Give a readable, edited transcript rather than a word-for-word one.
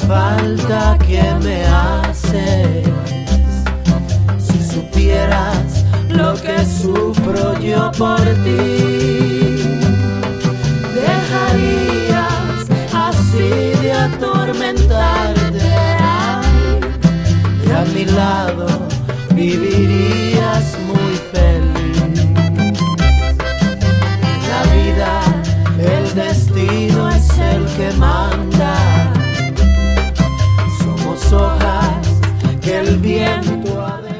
falta que me haces. Si supieras lo que sufro yo por ti, dejarías así de atormentarte, ay, y a mi lado vivirías muy feliz. La vida, el destino es el que manda. Somos hojas que el viento ha